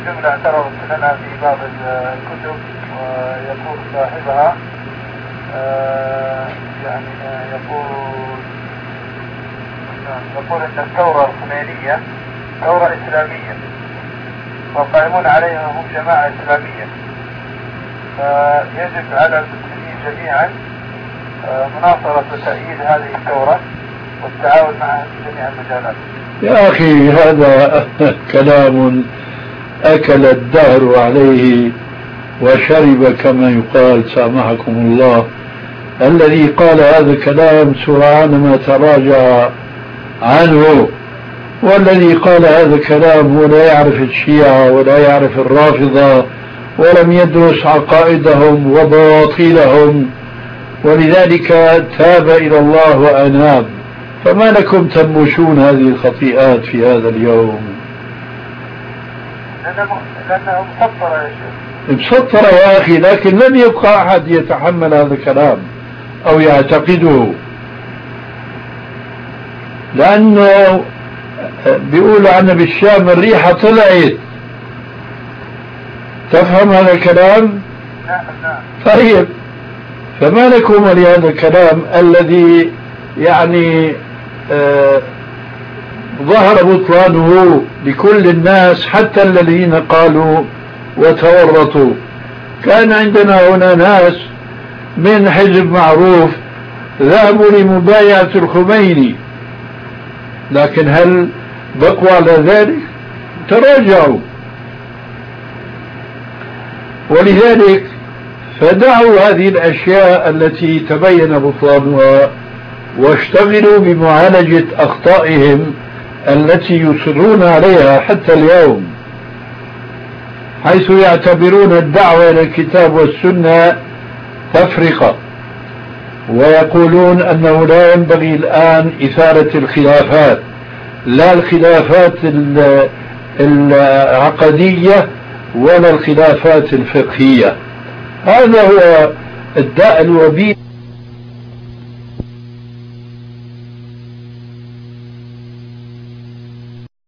جملة اعترضت لنا في بعض الكتب ويقول صاحبها يقول ان الثورة الخمينية ثورة اسلامية والقائمون عليها هم جماعة اسلامية، فيجب على المسلمين جميعا مناصرة وتأييد هذه الثورة والتعاون معها في جميع المجالات. يا أخي هذا كلام أكل الدهر عليه وشرب كما يقال سامحكم الله. الذي قال هذا الكلام سرعان ما تراجع عنه، والذي قال هذا الكلام هو لا يعرف الشيعة ولا يعرف الرافضة ولم يدرس عقائدهم وبواطيلهم، ولذلك تاب إلى الله وأناب. فما لكم تنبشون هذه الخطيئات في هذا اليوم؟ لأنه مسطرة يا شيخ. مسطرة يا أخي، لكن لن يبقى أحد يتحمل هذا الكلام أو يعتقده، لأنه بيقول عنا بالشام الريحة طلعت. تفهم هذا الكلام؟ نعم. طيب، فما لكم لهذا الكلام الذي يعني ظهر بطلانه لكل الناس حتى الذين قالوا وتورطوا. كان عندنا هنا ناس من حزب معروف ذهبوا لمبايعة الخميني، لكن هل بقوا على ذلك؟ تراجعوا. ولذلك فدعوا هذه الأشياء التي تبين بطلانها واشتغلوا بمعالجة أخطائهم التي يصرون عليها حتى اليوم، حيث يعتبرون الدعوة إلى الكتاب والسنة تفرقة، ويقولون أنه لا ينبغي الآن إثارة الخلافات، لا الخلافات العقدية ولا الخلافات الفقهية. هذا هو الداء الوبيل.